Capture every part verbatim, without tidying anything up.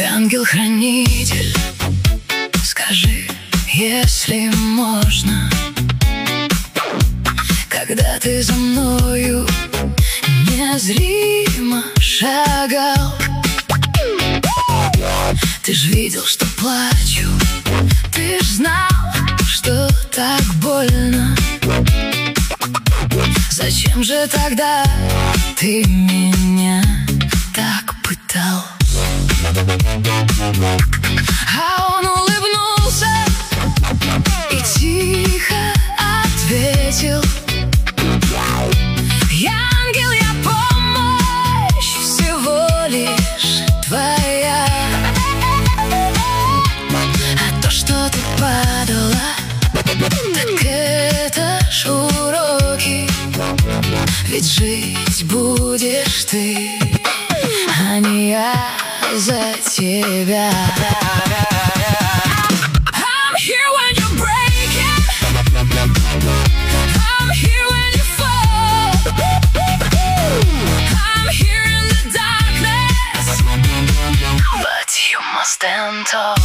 ангел-хранитель, скажи, если можно, когда ты за мною незримо шагал, ты ж видел, что плачу, ты ж знал, что так больно. Зачем же тогда ты меня так пытал? А он улыбнулся и тихо ответил: я ангел, я помощь всего лишь твоя. А то, что ты падала, так это ж уроки, ведь жить будешь ты, а не я за тебя. I'm here when you're breaking, I'm here when you fall, I'm here in the darkness, but you must stand tall.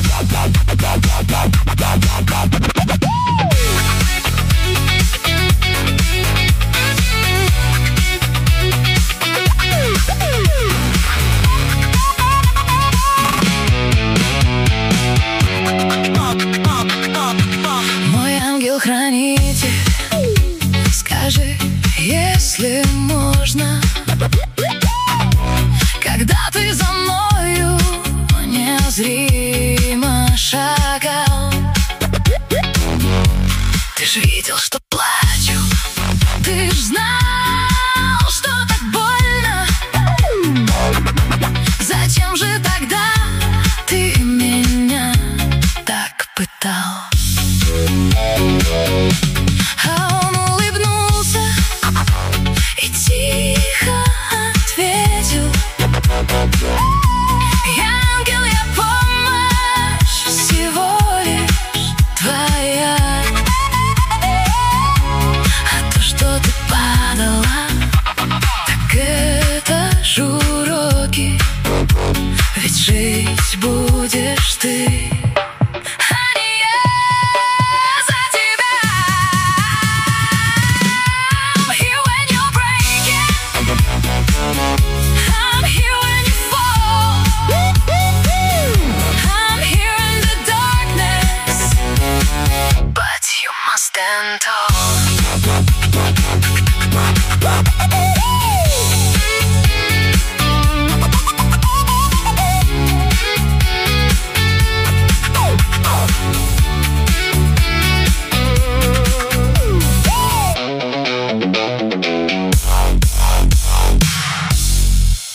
Хранитель, скажи, если можно, когда ты за мною незримо шагал, ты ж видел, что плачу, ты ж знал, что так больно. Зачем же тогда ты меня так пытал? А он улыбнулся и тихо ответил: я ангел, я помощь всего лишь твоя. А то, что ты падала, так это ж уроки, ведь жить будешь ты. Stand tall.